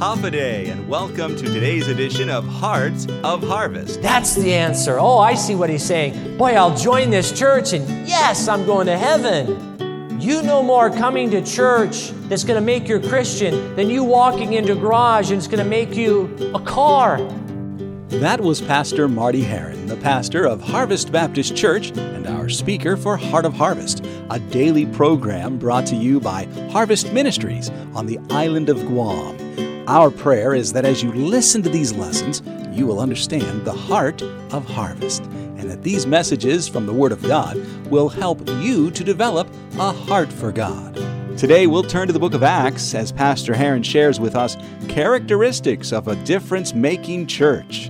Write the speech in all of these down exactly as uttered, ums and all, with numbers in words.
Hafaday, and welcome to today's edition of Hearts of Harvest. That's the answer. Oh, I see what he's saying. Boy, I'll join this church and yes, I'm going to heaven. You no more coming to church that's going to make you a Christian than you walking into a garage and it's going to make you a car. That was Pastor Marty Heron, the pastor of Harvest Baptist Church and our speaker for Heart of Harvest, a daily program brought to you by Harvest Ministries on the island of Guam. Our prayer is that as you listen to these lessons, you will understand the heart of harvest, and that these messages from the Word of God will help you to develop a heart for God. Today we'll turn to the book of Acts as Pastor Heron shares with us characteristics of a difference-making church.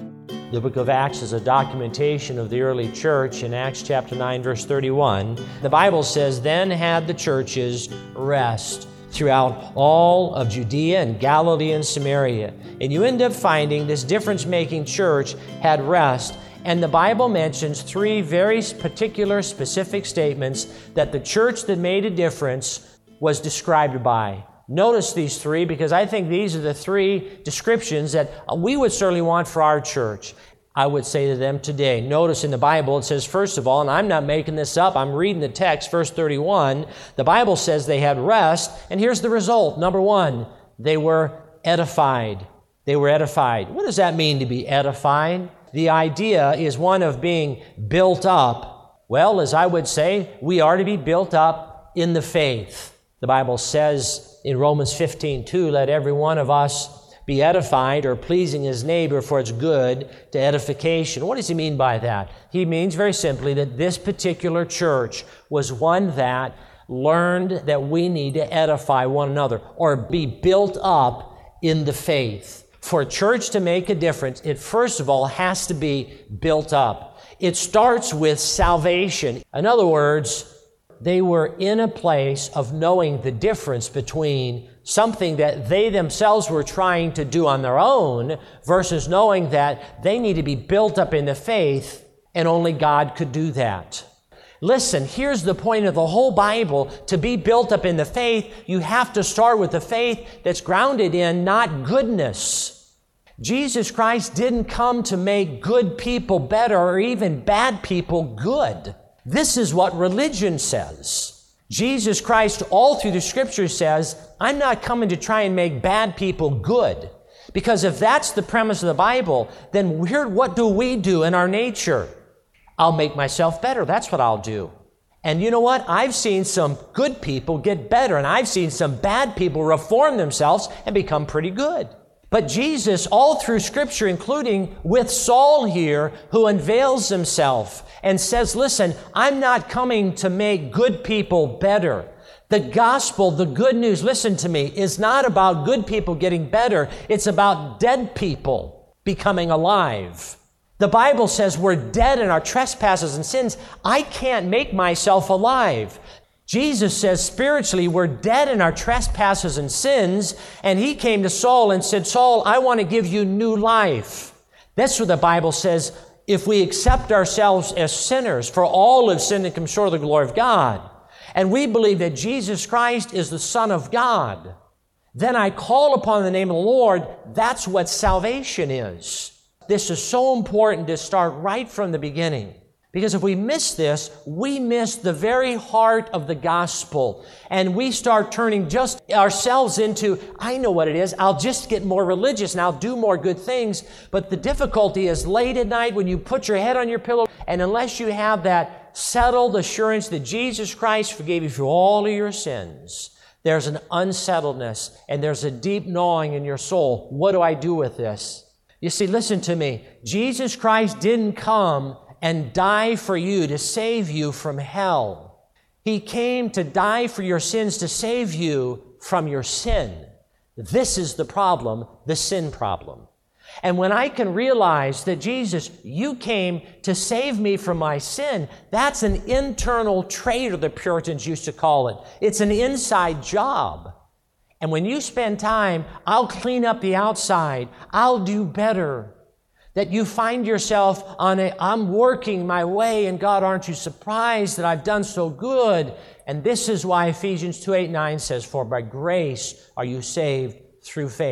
The book of Acts is a documentation of the early church. In Acts chapter nine, verse thirty-one, the Bible says, "Then had the churches rest throughout all of Judea and Galilee and Samaria." And you end up finding this difference-making church had rest. And the Bible mentions three very particular, specific statements that the church that made a difference was described by. Notice these three, because I think these are the three descriptions that we would certainly want for our church. I would say to them today, notice in the Bible it says, first of all, and I'm not making this up, I'm reading the text, verse thirty-one, the Bible says they had rest, and here's the result. Number one, they were edified. They were edified. What does that mean to be edified? The idea is one of being built up. Well, as I would say, we are to be built up in the faith. The Bible says in Romans fifteen two, let every one of us be edified or pleasing his neighbor for its good to edification. What does he mean by that? He means very simply that this particular church was one that learned that we need to edify one another or be built up in the faith. For a church to make a difference, it first of all has to be built up. It starts with salvation. In other words, they were in a place of knowing the difference between something that they themselves were trying to do on their own versus knowing that they need to be built up in the faith and only God could do that. Listen, here's the point of the whole Bible. To be built up in the faith, you have to start with the faith that's grounded in not goodness. Jesus Christ didn't come to make good people better or even bad people good. This is what religion says. Jesus Christ, all through the Scripture, says, I'm not coming to try and make bad people good. Because if that's the premise of the Bible, then here, what do we do in our nature? I'll make myself better. That's what I'll do. And you know what? I've seen some good people get better, and I've seen some bad people reform themselves and become pretty good. But Jesus, all through Scripture, including with Saul here, who unveils himself and says, listen, I'm not coming to make good people better. The gospel, the good news, listen to me, is not about good people getting better. It's about dead people becoming alive. The Bible says we're dead in our trespasses and sins. I can't make myself alive. Jesus says spiritually we're dead in our trespasses and sins, and he came to Saul and said, Saul, I want to give you new life. That's what the Bible says. If we accept ourselves as sinners, for all have sinned and come short of the glory of God, and we believe that Jesus Christ is the Son of God, then I call upon the name of the Lord. That's what salvation is. This is so important to start right from the beginning. Because if we miss this, we miss the very heart of the gospel. And we start turning just ourselves into, I know what it is, I'll just get more religious and I'll do more good things. But the difficulty is late at night when you put your head on your pillow, and unless you have that settled assurance that Jesus Christ forgave you for all of your sins, there's an unsettledness and there's a deep gnawing in your soul. What do I do with this? You see, listen to me. Jesus Christ didn't come and die for you to save you from hell. He came to die for your sins to save you from your sin. This is the problem, the sin problem. And when I can realize that Jesus, you came to save me from my sin, that's an internal trait, or the Puritans used to call it. It's an inside job. And when you spend time, I'll clean up the outside, I'll do better. That you find yourself on a, I'm working my way, and God, aren't you surprised that I've done so good? And this is why Ephesians two, eight, nine says, for by grace are you saved through faith.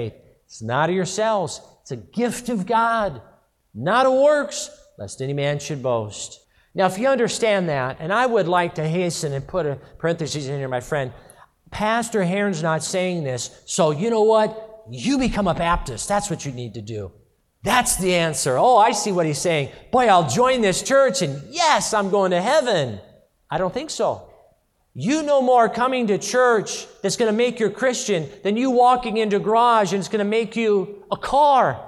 It's not of yourselves. It's a gift of God, not of works, lest any man should boast. Now, if you understand that, and I would like to hasten and put a parenthesis in here, my friend, Pastor Heron's not saying this, so you know what? You become a Baptist. That's what you need to do. That's the answer. Oh, I see what he's saying. Boy, I'll join this church, and yes, I'm going to heaven. I don't think so. You no more coming to church that's going to make you a Christian than you walking into a garage and it's going to make you a car.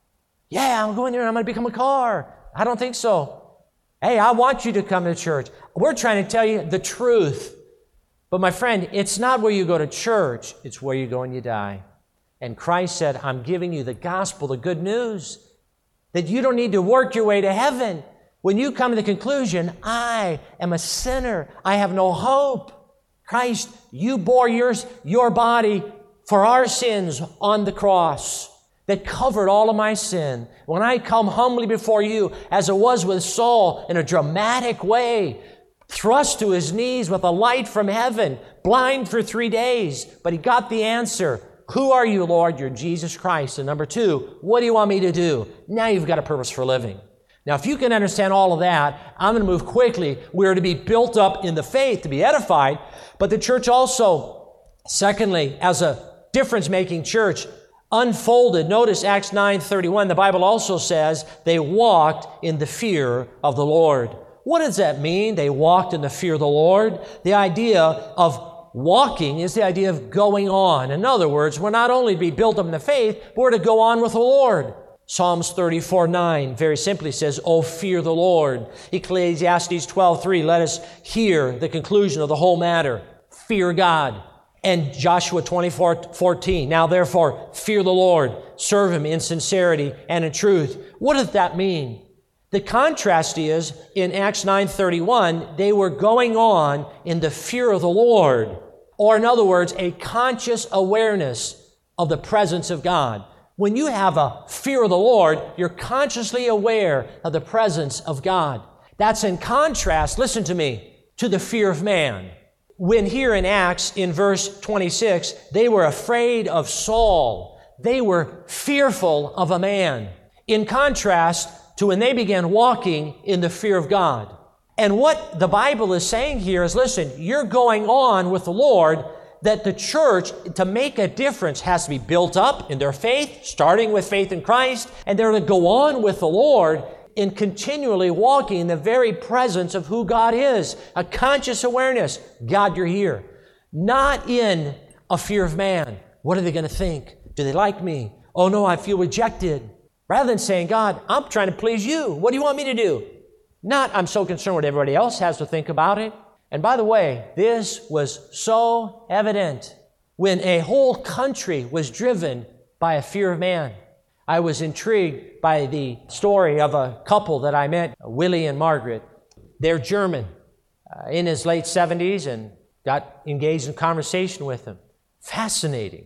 Yeah, I'm going there and I'm going to become a car. I don't think so. Hey, I want you to come to church. We're trying to tell you the truth. But my friend, it's not where you go to church, it's where you go and you die. And Christ said, I'm giving you the gospel, the good news, that you don't need to work your way to heaven. When you come to the conclusion, I am a sinner, I have no hope. Christ, you bore yours, your body for our sins on the cross that covered all of my sin. When I come humbly before you, as it was with Saul in a dramatic way, thrust to his knees with a light from heaven, blind for three days, but he got the answer. Who are you, Lord? You're Jesus Christ. And number two, what do you want me to do? Now you've got a purpose for living. Now, if you can understand all of that, I'm going to move quickly. We're to be built up in the faith, to be edified, but the church also, secondly, as a difference-making church, unfolded. Notice Acts nine thirty-one. The Bible also says they walked in the fear of the Lord. What does that mean? They walked in the fear of the Lord. The idea of walking is the idea of going on. In other words, we're not only to be built up in the faith, but we're to go on with the Lord. Psalms thirty-four nine very simply says, "Oh, fear the Lord." Ecclesiastes twelve three, let us hear the conclusion of the whole matter. Fear God. And Joshua twenty-four fourteen, now therefore fear the Lord, serve Him in sincerity and in truth. What does that mean? The contrast is, in Acts nine thirty-one, they were going on in the fear of the Lord, or in other words, a conscious awareness of the presence of God. When you have a fear of the Lord, you're consciously aware of the presence of God. That's in contrast, listen to me, to the fear of man. When here in Acts, in verse twenty-six, they were afraid of Saul. They were fearful of a man. In contrast to when they began walking in the fear of God. And what the Bible is saying here is, listen, you're going on with the Lord, that the church, to make a difference, has to be built up in their faith, starting with faith in Christ, and they're to go on with the Lord in continually walking in the very presence of who God is. A conscious awareness. God, you're here. Not in a fear of man. What are they going to think? Do they like me? Oh no, I feel rejected. Rather than saying, God, I'm trying to please you. What do you want me to do? Not, I'm so concerned what everybody else has to think about it. And by the way, this was so evident when a whole country was driven by a fear of man. I was intrigued by the story of a couple that I met, Willie and Margaret. They're German, uh, in his late seventies, and got engaged in conversation with him. Fascinating.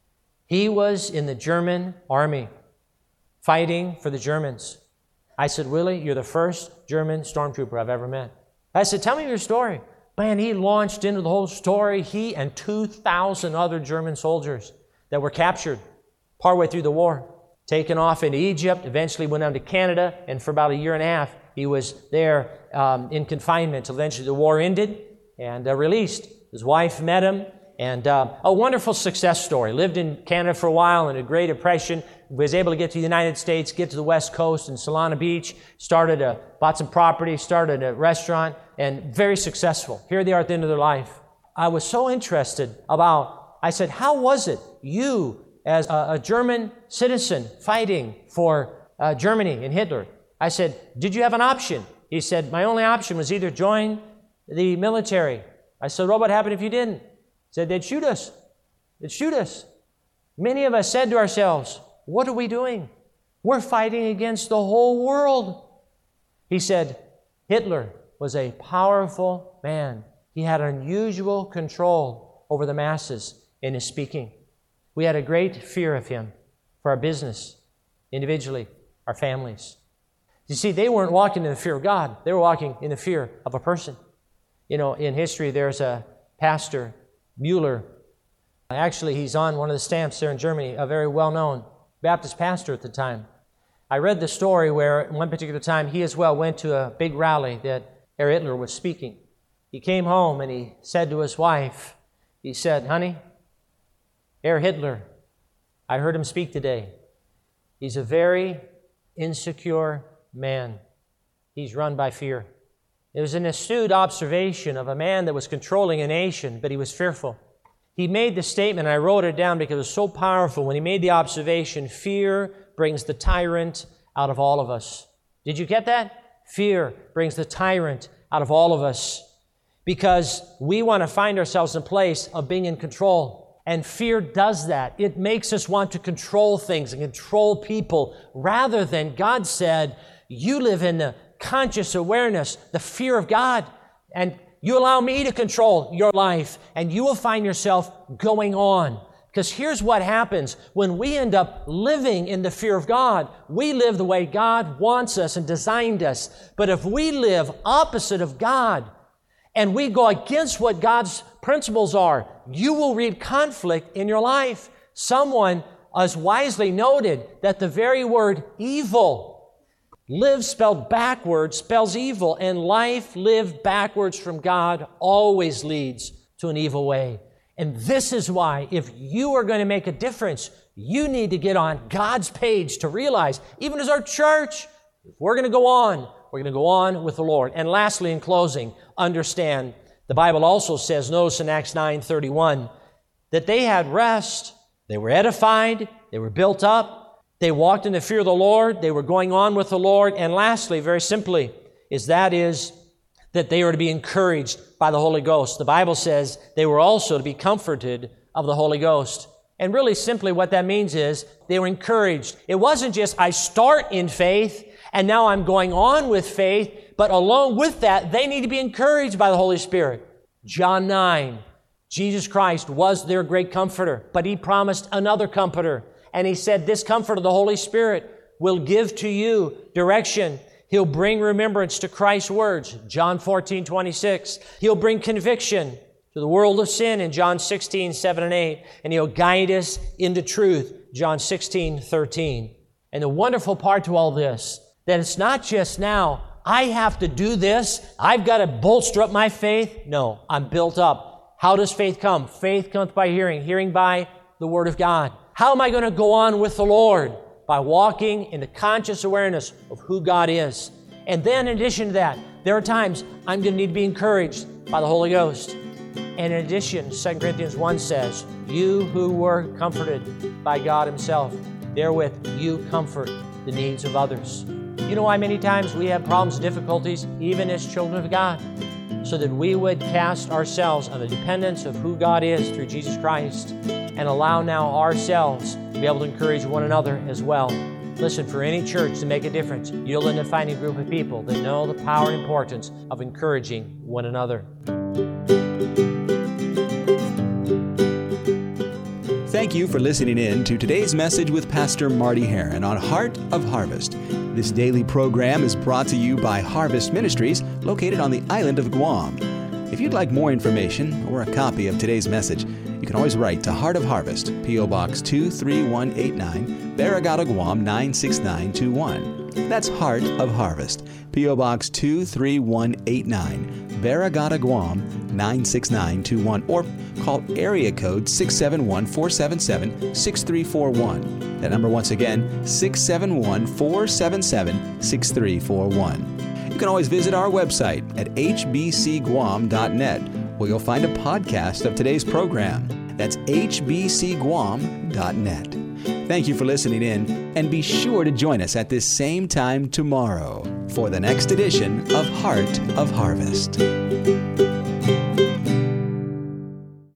He was in the German army, fighting for the Germans. I said, Willie, you're the first German stormtrooper I've ever met. I said, tell me your story. Man, he launched into the whole story. He and two thousand other German soldiers that were captured partway through the war, taken off into Egypt, eventually went down to Canada, and for about a year and a half, he was there um, in confinement until eventually the war ended and uh, released. His wife met him, and uh, a wonderful success story. Lived in Canada for a while in a Great Depression, was able to get to the United States, get to the West Coast in Solana Beach, started a, bought some property, started a restaurant, and very successful. Here they are at the end of their life. I was so interested about, I said, how was it you, as a, a German citizen fighting for uh, Germany and Hitler? I said, did you have an option? He said, my only option was either join the military. I said, well, what happened if you didn't? He said, they'd shoot us. They'd shoot us. Many of us said to ourselves, what are we doing? We're fighting against the whole world. He said, Hitler was a powerful man. He had unusual control over the masses in his speaking. We had a great fear of him for our business, individually, our families. You see, they weren't walking in the fear of God. They were walking in the fear of a person. You know, in history, there's a pastor, Mueller. Actually, he's on one of the stamps there in Germany, a very well-known Baptist pastor at the time. I read the story where at one particular time he as well went to a big rally that Herr Hitler was speaking. He came home and he said to his wife, he said, "Honey, Herr Hitler, I heard him speak today. He's a very insecure man. He's run by fear." It was an astute observation of a man that was controlling a nation, but he was fearful. He made the statement, and I wrote it down because it was so powerful when he made the observation, fear brings the tyrant out of all of us. Did you get that? Fear brings the tyrant out of all of us because we want to find ourselves in a place of being in control. And fear does that. It makes us want to control things and control people rather than God said, you live in the conscious awareness, the fear of God, and you allow me to control your life, and you will find yourself going on. Because here's what happens. When we end up living in the fear of God, we live the way God wants us and designed us. But if we live opposite of God, and we go against what God's principles are, you will reap conflict in your life. Someone has wisely noted that the very word evil, live spelled backwards, spells evil, and life lived backwards from God always leads to an evil way. And this is why, if you are going to make a difference, you need to get on God's page to realize, even as our church, if we're going to go on, we're going to go on with the Lord. And lastly, in closing, understand, the Bible also says, notice in Acts nine thirty-one, that they had rest, they were edified, they were built up, they walked in the fear of the Lord. They were going on with the Lord. And lastly, very simply, is that is that they are to be encouraged by the Holy Ghost. The Bible says they were also to be comforted of the Holy Ghost. And really simply what that means is they were encouraged. It wasn't just I start in faith and now I'm going on with faith, but along with that, they need to be encouraged by the Holy Spirit. John nine, Jesus Christ was their great comforter, but He promised another comforter. And He said, this comfort of the Holy Spirit will give to you direction. He'll bring remembrance to Christ's words, John fourteen twenty-six. He'll bring conviction to the world of sin in John sixteen seven and eight. And He'll guide us into truth, John sixteen thirteen. And the wonderful part to all this, that it's not just now, I have to do this, I've got to bolster up my faith. No, I'm built up. How does faith come? Faith comes by hearing, hearing by the Word of God. How am I going to go on with the Lord? By walking in the conscious awareness of who God is. And then in addition to that, there are times I'm going to need to be encouraged by the Holy Ghost. And in addition, Second Corinthians one says, you who were comforted by God Himself, therewith you comfort the needs of others. You know why many times we have problems and difficulties, even as children of God? So that we would cast ourselves on the dependence of who God is through Jesus Christ and allow now ourselves to be able to encourage one another as well. Listen, for any church to make a difference, you'll end up finding a group of people that know the power and importance of encouraging one another. Thank you for listening in to today's message with Pastor Marty Heron on Heart of Harvest. This daily program is brought to you by Harvest Ministries, located on the island of Guam. If you'd like more information or a copy of today's message, you can always write to Heart of Harvest, P O Box two three one eight nine, Barragata, Guam nine six nine two one. That's Heart of Harvest, P O Box two three one eight nine, Barragata, Guam nine six nine two one, or call area code six seven one, four seven seven, six three four one. That number once again, six seven one, four seven seven, six three four one. You can always visit our website at h b c guam dot net, where you'll find a podcast of today's program. That's h b c guam dot net. Thank you for listening in, and be sure to join us at this same time tomorrow for the next edition of Heart of Harvest.